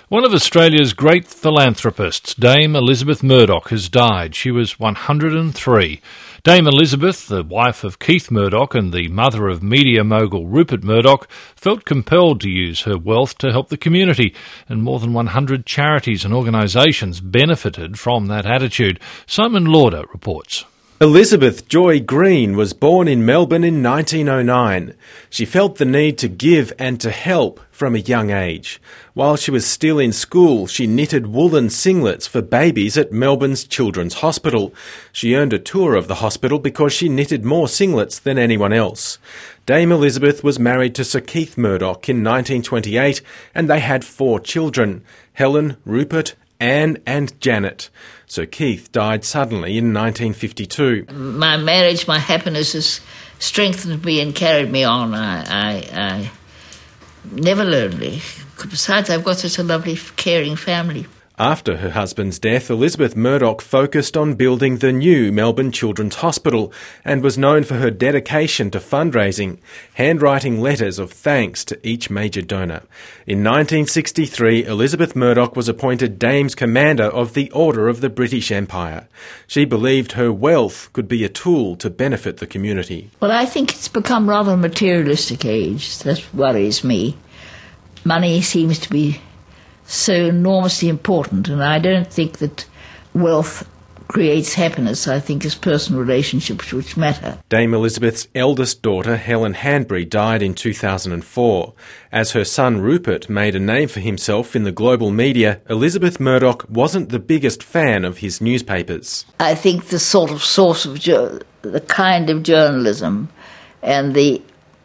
One of Australia's great philanthropists, Dame Elizabeth Murdoch, has died. She was 103. Dame Elizabeth, the wife of Keith Murdoch and the mother of media mogul Rupert Murdoch, felt compelled to use her wealth to help the community, and more than 100 charities and organisations benefited from that attitude. Simon Lauder reports. Elizabeth Joy Green was born in Melbourne in 1909. She felt the need to give and to help from a young age. While she was still in school, she knitted woolen singlets for babies at Melbourne's Children's Hospital. She earned a tour of the hospital because she knitted more singlets than anyone else. Dame Elizabeth was married to Sir Keith Murdoch in 1928 and they had 4 children: Helen, Rupert, Anne and Janet. Sir Keith died suddenly in 1952. My marriage, my happiness has strengthened me and carried me on. I never lonely. Besides, I've got such a lovely, caring family. After her husband's death, Elizabeth Murdoch focused on building the new Melbourne Children's Hospital and was known for her dedication to fundraising, handwriting letters of thanks to each major donor. In 1963, Elizabeth Murdoch was appointed Dame's Commander of the Order of the British Empire. She believed her wealth could be a tool to benefit the community. Well, I think it's become rather a materialistic age. That worries me. Money seems to be so enormously important, and I don't think that wealth creates happiness. I think it's personal relationships which matter. Dame Elizabeth's eldest daughter, Helen Hanbury, died in 2004. As her son Rupert made a name for himself in the global media, Elizabeth Murdoch wasn't the biggest fan of his newspapers. I think the sort of source of the kind of journalism and the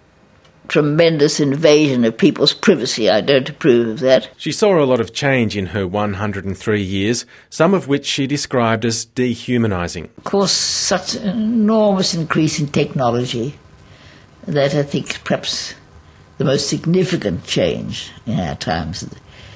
tremendous invasion of people's privacy, I don't approve of that. She saw a lot of change in her 103 years, some of which she described as dehumanising. Of course, such an enormous increase in technology that I think perhaps the most significant change in our times.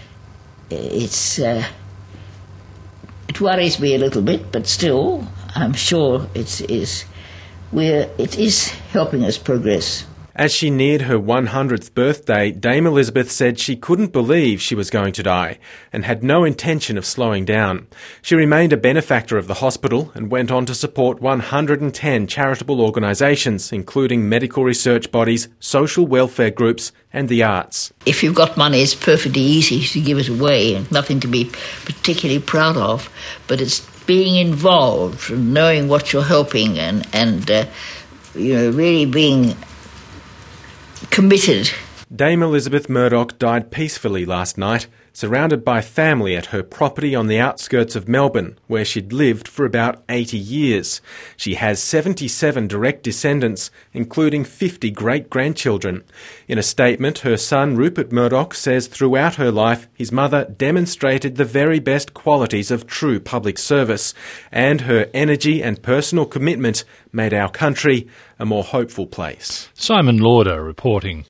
It worries me a little bit, but still, I'm sure it is helping us progress. As she neared her 100th birthday, Dame Elizabeth said she couldn't believe she was going to die and had no intention of slowing down. She remained a benefactor of the hospital and went on to support 110 charitable organisations, including medical research bodies, social welfare groups and the arts. If you've got money, it's perfectly easy to give it away and nothing to be particularly proud of, but it's being involved and knowing what you're helping and really being committed. Dame Elizabeth Murdoch died peacefully last night, surrounded by family at her property on the outskirts of Melbourne, where she'd lived for about 80 years. She has 77 direct descendants, including 50 great-grandchildren. In a statement, her son Rupert Murdoch says throughout her life his mother demonstrated the very best qualities of true public service, and her energy and personal commitment made our country a more hopeful place. Simon Lauder reporting.